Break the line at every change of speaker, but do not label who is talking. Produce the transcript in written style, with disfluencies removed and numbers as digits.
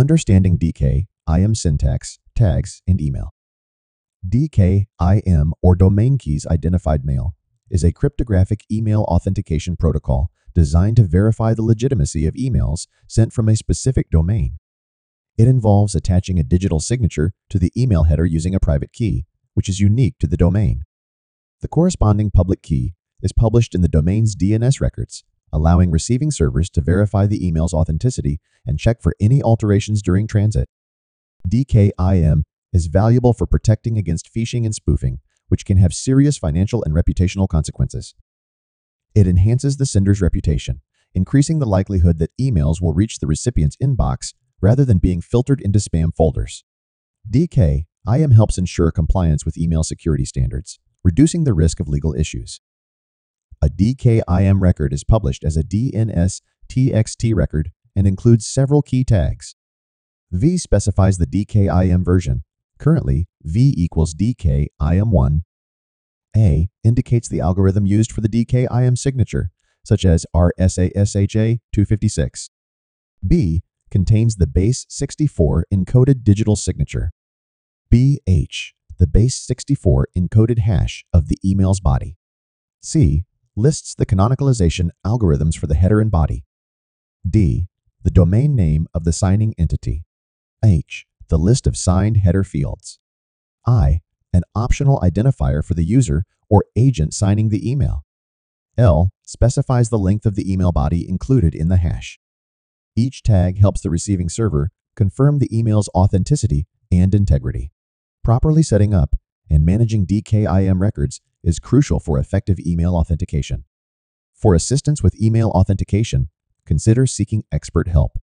Understanding DKIM syntax, tags, and email. DKIM, or Domain Keys Identified Mail, is a cryptographic email authentication protocol designed to verify the legitimacy of emails sent from a specific domain. It involves attaching a digital signature to the email header using a private key, which is unique to the domain. The corresponding public key is published in the domain's DNS records, allowing receiving servers to verify the email's authenticity and check for any alterations during transit. DKIM is valuable for protecting against phishing and spoofing, which can have serious financial and reputational consequences. It enhances the sender's reputation, increasing the likelihood that emails will reach the recipient's inbox rather than being filtered into spam folders. DKIM helps ensure compliance with email security standards, reducing the risk of legal issues. A DKIM record is published as a DNS TXT record and includes several key tags. V specifies the DKIM version. Currently, V equals DKIM1. A indicates the algorithm used for the DKIM signature, such as RSASHA-256. B contains the base 64 encoded digital signature. BH, the base 64 encoded hash of the email's body. C lists the canonicalization algorithms for the header and body. D, the domain name of the signing entity. H, the list of signed header fields. I, an optional identifier for the user or agent signing the email. L specifies the length of the email body included in the hash. Each tag helps the receiving server confirm the email's authenticity and integrity. Properly setting up and managing DKIM records is crucial for effective email authentication. For assistance with email authentication, consider seeking expert help.